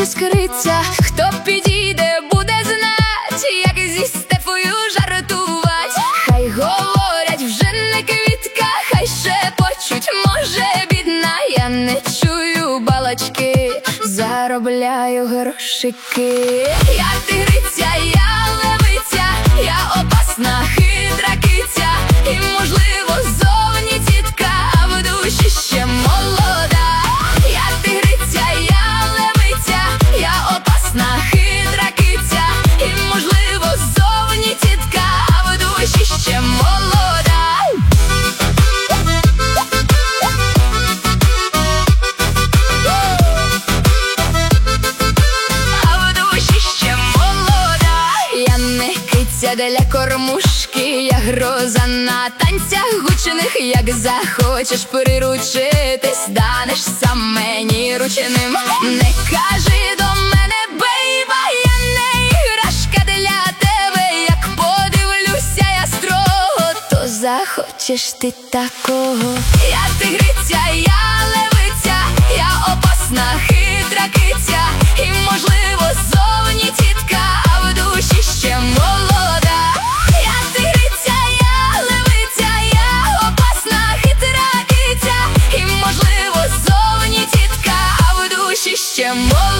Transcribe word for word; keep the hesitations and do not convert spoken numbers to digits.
іскриться. Хто підійде, буде знать, як зі Стефою жартувать. Хай говорять, вже не квітка, хай шепочуть, може бідна. Я не чую балачки, заробляю грошики. Я тигриця, я левиця, я опасна, хитра киця. І можливо зовні тітка, а в душі ще молода. Я тигриця, я левиця, я опасна, хитра киця. І можливо зовні тітка, а в душі ще молода. А в душі ще молода. Я не киця для кормушки, я гроза на танцях гучних. Як захочеш приручитись, станеш сам мені ручним. Не кажи до мене, бейба, я не іграшка для тебе. Як подивлюся я строго, то захочеш ти такого. Я тигриця, я левиця, я опасна, хитра киця. І можливо зовні тітка, а в душі ще молода. Я тигриця, я левиця, я опасна, хитра киця. І можливо зовні тітка, а в душі ще молода.